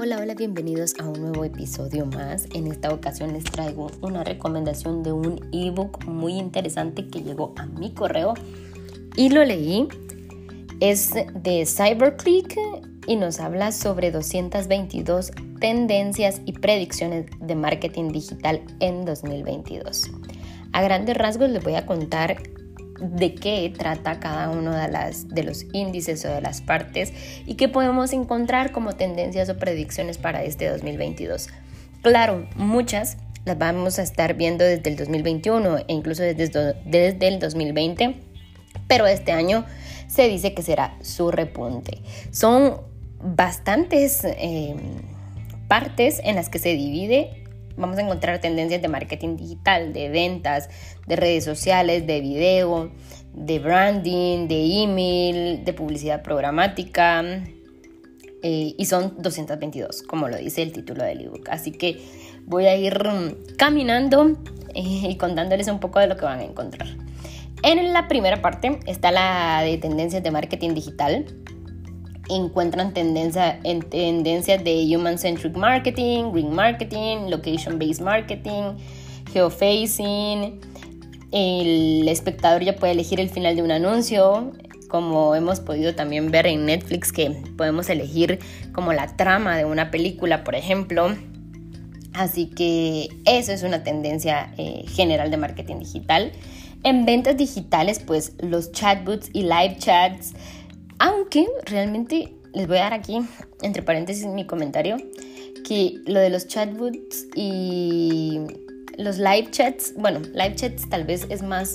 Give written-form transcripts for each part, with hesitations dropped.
Hola, bienvenidos a un nuevo episodio más. En esta ocasión les traigo una recomendación de un ebook muy interesante que llegó a mi correo y lo leí. Es de CyberClick y nos habla sobre 222 tendencias y predicciones de marketing digital en 2022. A grandes rasgos les voy a contar de qué trata cada uno de los índices o de las partes y qué podemos encontrar como tendencias o predicciones para este 2022. Claro, muchas las vamos a estar viendo desde el 2021 e incluso desde el 2020, pero este año se dice que será su repunte. Son bastantes partes en las que se divide. Vamos a encontrar tendencias de marketing digital, de ventas, de redes sociales, de video, de branding, de email, de publicidad programática. Y son 222, como lo dice el título del ebook. Así que voy a ir caminando y contándoles un poco de lo que van a encontrar. En la primera parte está la de tendencias de marketing digital. Encuentran tendencias de Human-Centric Marketing, Green Marketing, Location-Based Marketing, Geofacing. El espectador ya puede elegir el final de un anuncio, como hemos podido también ver en Netflix, que podemos elegir como la trama de una película, por ejemplo. Así que eso es una tendencia general de marketing digital. En ventas digitales, pues los chatbots y live chats. Aunque realmente les voy a dar aquí, entre paréntesis, mi comentario, que lo de los chatbots y los live chats, live chats tal vez es más,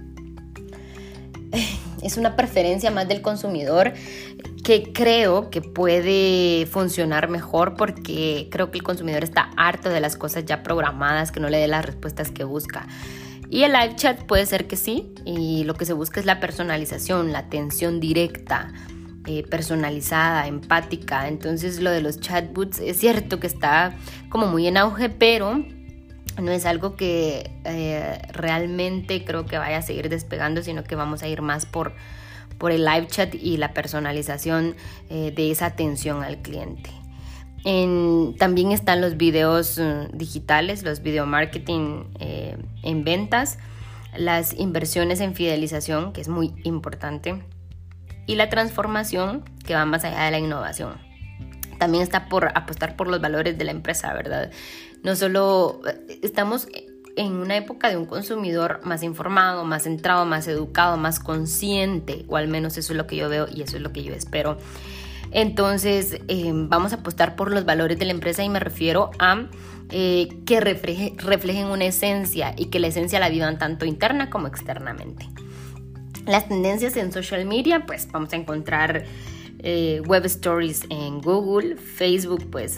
es una preferencia más del consumidor que creo que puede funcionar mejor porque creo que el consumidor está harto de las cosas ya programadas, que no le dé las respuestas que busca. Y el live chat puede ser que sí, y lo que se busca es la personalización, la atención directa, personalizada, empática. Entonces lo de los chatbots es cierto que está como muy en auge, pero no es algo que realmente creo que vaya a seguir despegando, sino que vamos a ir más por el live chat y la personalización de esa atención al cliente. También están los videos digitales, los video marketing en ventas, las inversiones en fidelización, que es muy importante, y la transformación, que va más allá de la innovación. También está por apostar por los valores de la empresa, ¿verdad? No solo estamos en una época de un consumidor más informado, más centrado, más educado, más consciente, o al menos eso es lo que yo veo y eso es lo que yo espero. Entonces vamos a apostar por los valores de la empresa y me refiero a que reflejen una esencia y que la esencia la vivan tanto interna como externamente. Las tendencias en social media, pues vamos a encontrar web stories en Google, Facebook, pues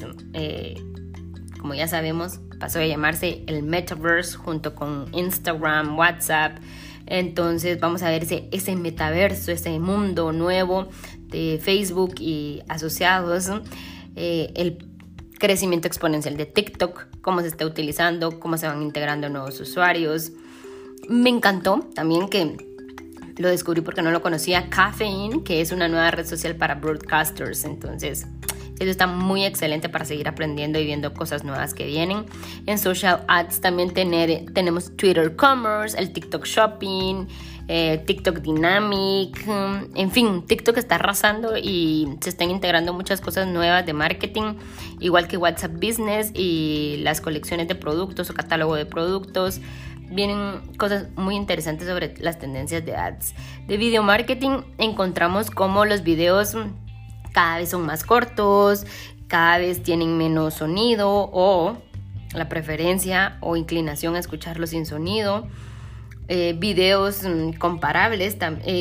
como ya sabemos pasó a llamarse el Metaverse junto con Instagram, WhatsApp. Entonces vamos a ver ese metaverso, ese mundo nuevo de Facebook y asociados, el crecimiento exponencial de TikTok, cómo se está utilizando, cómo se van integrando nuevos usuarios. Me encantó también que lo descubrí porque no lo conocía, Caffeine, que es una nueva red social para broadcasters. Entonces eso está muy excelente para seguir aprendiendo y viendo cosas nuevas que vienen. En social ads también tenemos Twitter Commerce, el TikTok Shopping, TikTok Dynamic. En fin, TikTok está arrasando y se están integrando muchas cosas nuevas de marketing, igual que WhatsApp Business y las colecciones de productos o catálogo de productos. Vienen cosas muy interesantes sobre las tendencias de ads. De video marketing encontramos cómo los videos cada vez son más cortos, cada vez tienen menos sonido o la preferencia o inclinación a escucharlos sin sonido. Videos comprables,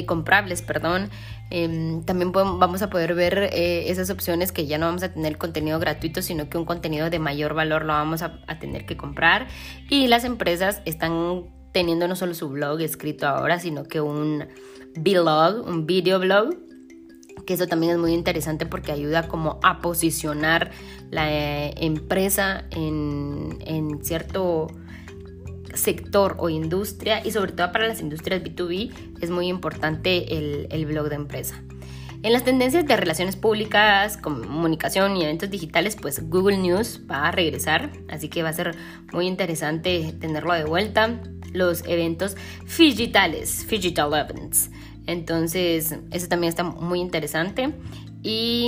también vamos a poder ver esas opciones que ya no vamos a tener contenido gratuito, sino que un contenido de mayor valor lo vamos a tener que comprar. Y las empresas están teniendo no solo su blog escrito ahora, sino que un vlog, un videoblog, que eso también es muy interesante porque ayuda como a posicionar la empresa en cierto sector o industria, y sobre todo para las industrias B2B es muy importante el blog de empresa. En las tendencias de relaciones públicas, comunicación y eventos digitales, pues Google News va a regresar, así que va a ser muy interesante tenerlo de vuelta. Los eventos digitales, digital events. Entonces, eso también está muy interesante. Y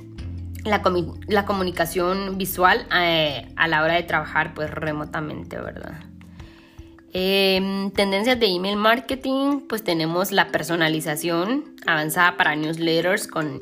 la comunicación visual a la hora de trabajar pues remotamente, ¿verdad? Tendencias de email marketing, pues tenemos la personalización avanzada para newsletters con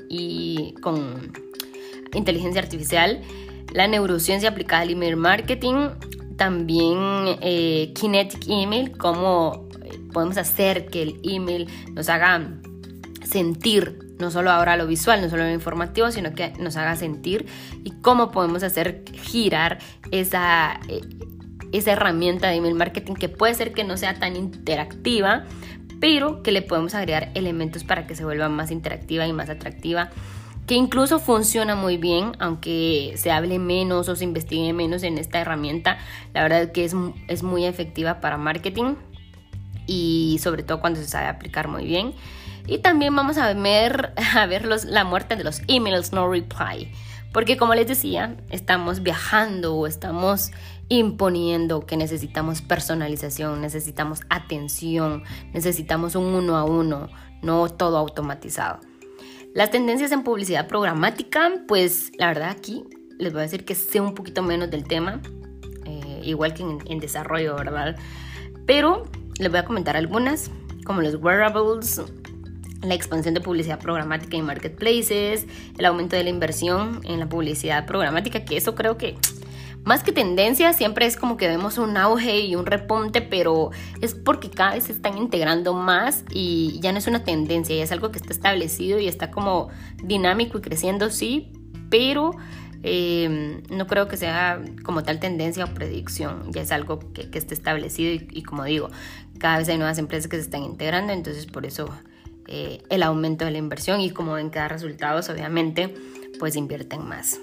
inteligencia artificial, la neurociencia aplicada al email marketing, también kinetic email, cómo podemos hacer que el email nos haga sentir, no solo ahora lo visual, no solo lo informativo, sino que nos haga sentir, y cómo podemos hacer girar esa herramienta de email marketing, que puede ser que no sea tan interactiva, pero que le podemos agregar elementos para que se vuelva más interactiva y más atractiva, que incluso funciona muy bien, aunque se hable menos o se investigue menos en esta herramienta. La verdad es que es muy efectiva para marketing, y sobre todo cuando se sabe aplicar muy bien. Y también vamos a ver la muerte de los emails no reply, porque como les decía, estamos viajando o estamos imponiendo que necesitamos personalización, necesitamos atención, necesitamos un 1 a 1, no todo automatizado. Las tendencias en publicidad programática, pues la verdad aquí les voy a decir que sé un poquito menos del tema, igual que en desarrollo, ¿verdad? Pero les voy a comentar algunas, como los wearables, la expansión de publicidad programática en marketplaces, el aumento de la inversión en la publicidad programática, que eso creo que más que tendencia siempre es como que vemos un auge y un repunte, pero es porque cada vez se están integrando más y ya no es una tendencia, ya es algo que está establecido y está como dinámico y creciendo, sí, pero no creo que sea como tal tendencia o predicción, ya es algo que esté establecido y como digo, cada vez hay nuevas empresas que se están integrando, entonces por eso el aumento de la inversión, y como ven que da resultados, obviamente pues invierten más.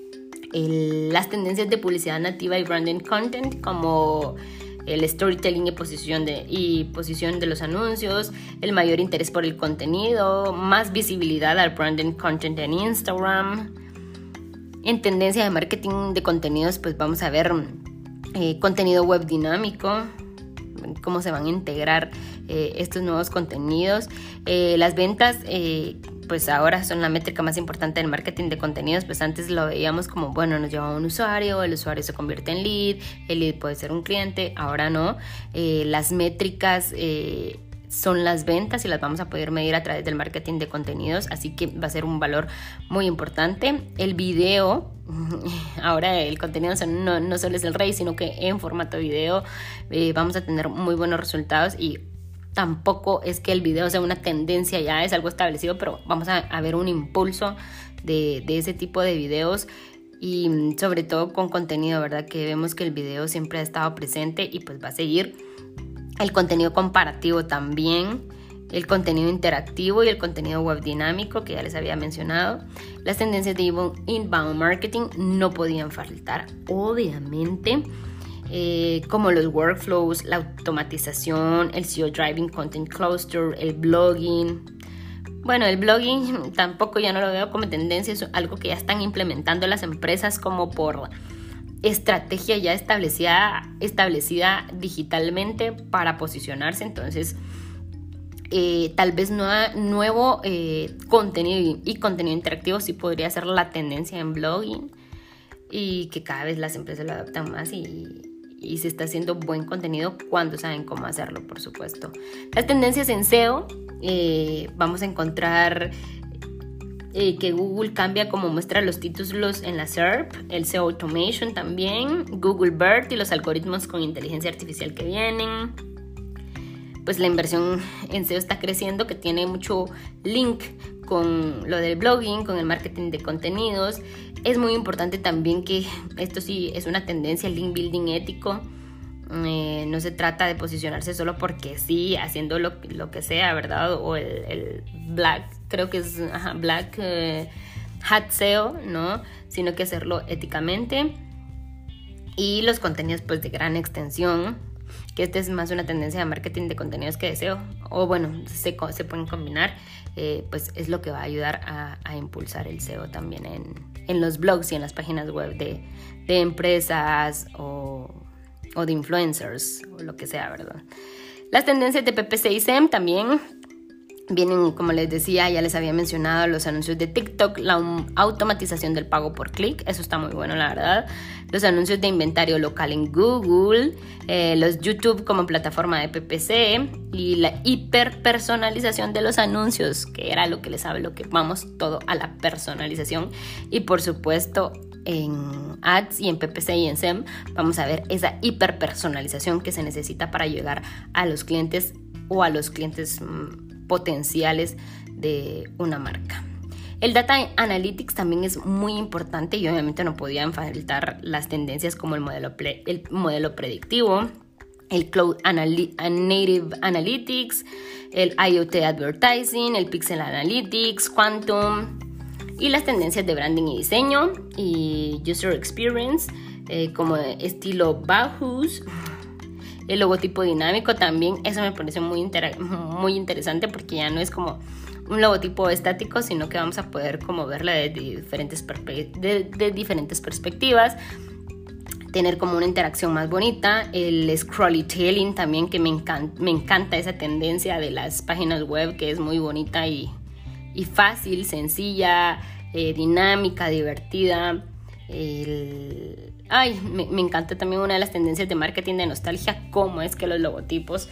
Las tendencias de publicidad nativa y branded content, como el storytelling y posición de los anuncios, el mayor interés por el contenido, más visibilidad al branded content en Instagram. En tendencia de marketing de contenidos, pues vamos a ver contenido web dinámico, cómo se van a integrar estos nuevos contenidos. Las ventas, pues ahora son la métrica más importante del marketing de contenidos. Pues antes lo veíamos como, bueno, nos lleva un usuario, el usuario se convierte en lead, el lead puede ser un cliente, ahora no. Las métricas son las ventas y las vamos a poder medir a través del marketing de contenidos, así que va a ser un valor muy importante. El video, ahora el contenido no solo es el rey, sino que en formato video vamos a tener muy buenos resultados, y tampoco es que el video sea una tendencia, ya es algo establecido, pero vamos a ver un impulso de ese tipo de videos, y sobre todo con contenido, ¿verdad? Que vemos que el video siempre ha estado presente y pues va a seguir. El contenido comparativo también, el contenido interactivo y el contenido web dinámico, que ya les había mencionado. Las tendencias de inbound marketing no podían faltar, obviamente, como los workflows, la automatización, el SEO Driving Content Cluster, el blogging. Bueno, el blogging tampoco ya no lo veo como tendencia, es algo que ya están implementando las empresas como por estrategia ya establecida digitalmente para posicionarse. Entonces tal vez nuevo contenido y contenido interactivo sí podría ser la tendencia en blogging, y que cada vez las empresas lo adoptan más y se está haciendo buen contenido cuando saben cómo hacerlo, por supuesto. Las tendencias en SEO, vamos a encontrar que Google cambia como muestra los títulos en la SERP, el SEO Automation también, Google BERT y los algoritmos con inteligencia artificial que vienen. Pues la inversión en SEO está creciendo, que tiene mucho link con lo del blogging, con el marketing de contenidos. Es muy importante también que esto sí es una tendencia, el link building ético. No se trata de posicionarse solo porque sí, haciendo lo que sea, ¿verdad? O el black, creo que es black hat SEO, ¿no? Sino que hacerlo éticamente. Y los contenidos pues de gran extensión, que este es más una tendencia de marketing de contenidos que de SEO, o bueno, se pueden combinar. pues es lo que va a ayudar a impulsar el SEO también en los blogs y en las páginas web de empresas o de influencers o lo que sea, ¿verdad? Las tendencias de PPC y SEM también vienen, como les decía, ya les había mencionado, los anuncios de TikTok, la automatización del pago por clic, eso está muy bueno, la verdad. Los anuncios de inventario local en Google, los YouTube como plataforma de PPC y la hiperpersonalización de los anuncios, que era lo que les hablo, que vamos todo a la personalización. Y por supuesto, en Ads y en PPC y en SEM vamos a ver esa hiperpersonalización que se necesita para llegar a los clientes o a los clientes potenciales de una marca. El Data Analytics también es muy importante y obviamente no podían faltar las tendencias como el modelo predictivo, el Cloud Native Analytics, el IoT Advertising, el Pixel Analytics, Quantum y las tendencias de branding y diseño y User Experience como estilo Bauhaus. El logotipo dinámico también, eso me parece muy interesante porque ya no es como un logotipo estático, sino que vamos a poder como verla de diferentes perspectivas, tener como una interacción más bonita. El scrollytelling también, que me encanta esa tendencia de las páginas web, que es muy bonita y fácil, sencilla, dinámica, divertida. Me encanta también una de las tendencias de marketing de nostalgia, cómo es que los logotipos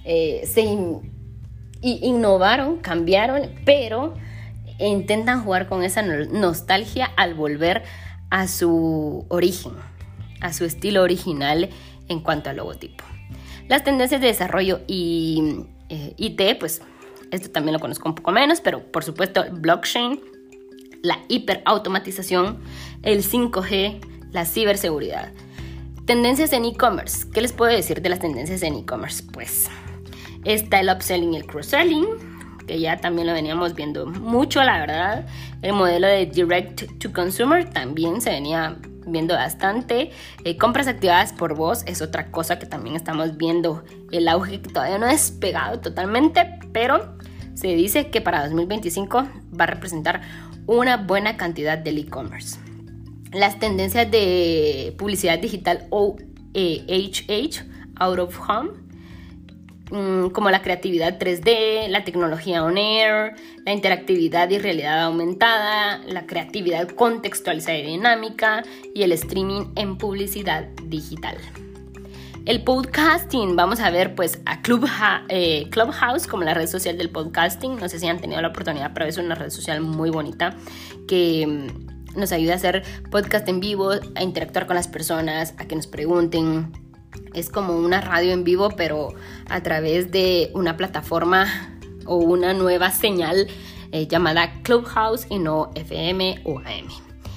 innovaron, cambiaron, pero intentan jugar con esa nostalgia al volver a su origen, a su estilo original en cuanto al logotipo. Las tendencias de desarrollo y IT, pues esto también lo conozco un poco menos, pero por supuesto blockchain, la hiperautomatización, el 5G, la ciberseguridad. Tendencias en e-commerce. ¿Qué les puedo decir de las tendencias en e-commerce? Pues está el upselling y el cross-selling, que ya también lo veníamos viendo mucho, la verdad. El modelo de direct to consumer también se venía viendo bastante. Compras activadas por voz es otra cosa que también estamos viendo el auge, que todavía no ha despegado totalmente, pero se dice que para 2025 va a representar una buena cantidad del e-commerce. Las tendencias de publicidad digital OHH, out of home, como la creatividad 3D, la tecnología on air, la interactividad y realidad aumentada, la creatividad contextualizada y dinámica y el streaming en publicidad digital. El podcasting, vamos a ver pues a Clubhouse como la red social del podcasting. No sé si han tenido la oportunidad, pero es una red social muy bonita que nos ayuda a hacer podcast en vivo, a interactuar con las personas, a que nos pregunten. Es como una radio en vivo, pero a través de una plataforma o una nueva señal llamada Clubhouse y no FM o AM.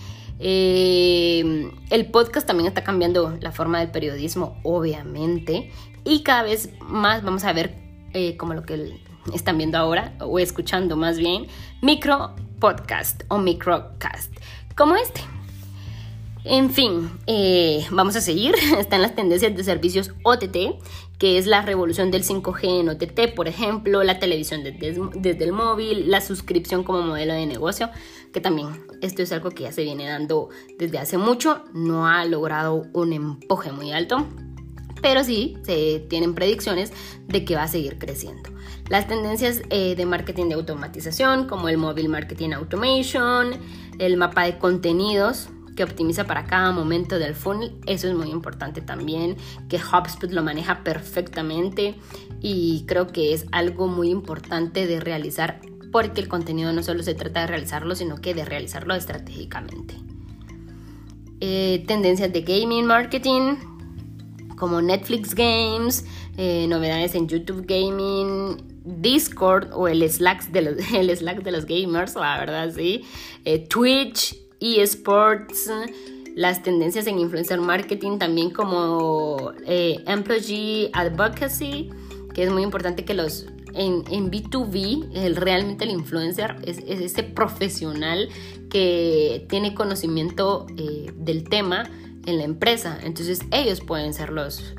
El podcast también está cambiando la forma del periodismo, obviamente, y cada vez más vamos a ver como lo que están viendo ahora, o escuchando más bien, micro podcast o microcast, como este. En fin, vamos a seguir. Están las tendencias de servicios OTT, que es la revolución del 5G en OTT, por ejemplo, la televisión desde el móvil, la suscripción como modelo de negocio, que también esto es algo que ya se viene dando desde hace mucho, no ha logrado un empuje muy alto, pero sí se tienen predicciones de que va a seguir creciendo. Las tendencias de marketing de automatización, como el Mobile Marketing Automation, el mapa de contenidos, que optimiza para cada momento del funnel. Eso es muy importante también, que HubSpot lo maneja perfectamente y creo que es algo muy importante de realizar, porque el contenido no solo se trata de realizarlo, sino que de realizarlo estratégicamente. Tendencias de gaming marketing, como Netflix Games, novedades en YouTube Gaming, Discord o el Slack de los gamers, la verdad sí, Twitch, eSports, las tendencias en influencer marketing también como employee advocacy, que es muy importante que en B2B realmente el influencer es ese profesional que tiene conocimiento del tema en la empresa, entonces ellos pueden ser los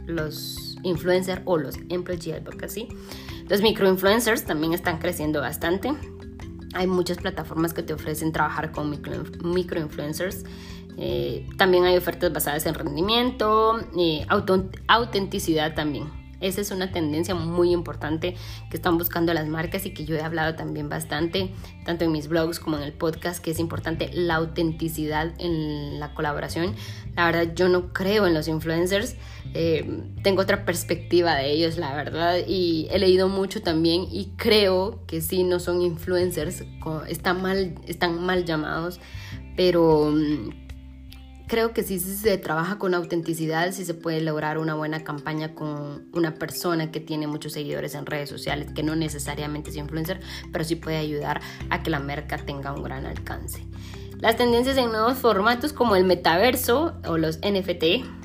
influencers o los employee advocacy. Los microinfluencers también están creciendo bastante. Hay muchas plataformas que te ofrecen trabajar con microinfluencers. También hay ofertas basadas en rendimiento, autenticidad también. Esa es una tendencia muy importante que están buscando las marcas y que yo he hablado también bastante, tanto en mis blogs como en el podcast, que es importante la autenticidad en la colaboración. La verdad, yo no creo en los influencers, tengo otra perspectiva de ellos, la verdad, y he leído mucho también y creo que sí, no son influencers, están mal llamados, pero creo que si se trabaja con autenticidad, sí se puede lograr una buena campaña con una persona que tiene muchos seguidores en redes sociales, que no necesariamente es influencer, pero sí puede ayudar a que la marca tenga un gran alcance. Las tendencias en nuevos formatos como el metaverso o los NFT.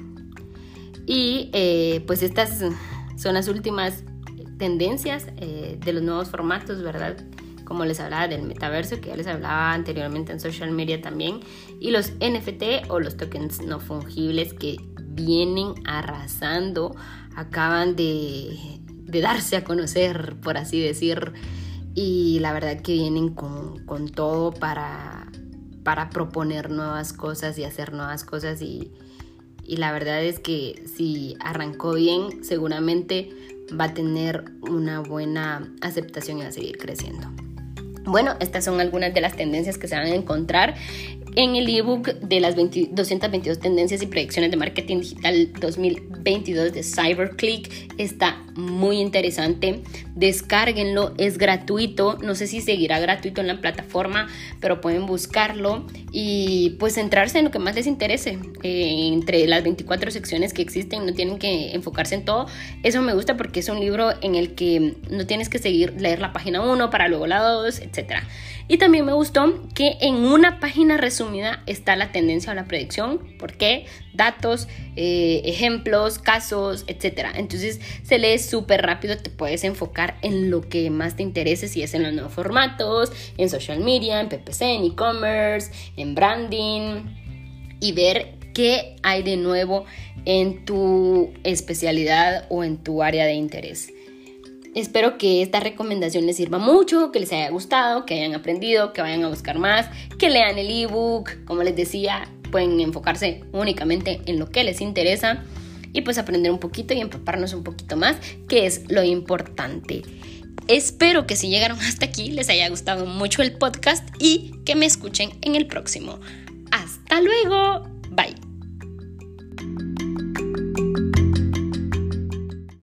Y pues estas son las últimas tendencias de los nuevos formatos, ¿verdad? Como les hablaba del metaverso, que ya les hablaba anteriormente en social media también, y los NFT o los tokens no fungibles que vienen arrasando, acaban de darse a conocer, por así decir, y la verdad que vienen con todo para proponer nuevas cosas y hacer nuevas cosas, y la verdad es que si arrancó bien, seguramente va a tener una buena aceptación y va a seguir creciendo. Bueno, estas son algunas de las tendencias que se van a encontrar en el ebook de las 222 tendencias y predicciones de marketing digital 2022 de CyberClick. Está muy interesante. Descárguenlo, es gratuito. No sé si seguirá gratuito en la plataforma, pero pueden buscarlo y pues centrarse en lo que más les interese. Entre las 24 secciones que existen, no tienen que enfocarse en todo. Eso me gusta porque es un libro en el que no tienes que leer la página 1 para luego la 2, etc. Y también me gustó que en una página resumida está la tendencia o la predicción, por qué, datos, ejemplos, casos, etc. Entonces se lee súper rápido, te puedes enfocar en lo que más te interese, si es en los nuevos formatos, en social media, en PPC, en e-commerce, en branding, y ver qué hay de nuevo en tu especialidad o en tu área de interés. Espero que esta recomendación les sirva mucho, que les haya gustado, que hayan aprendido, que vayan a buscar más, que lean el ebook. Como les decía, pueden enfocarse únicamente en lo que les interesa y pues aprender un poquito y empaparnos un poquito más, que es lo importante. Espero que si llegaron hasta aquí les haya gustado mucho el podcast y que me escuchen en el próximo. ¡Hasta luego! Bye.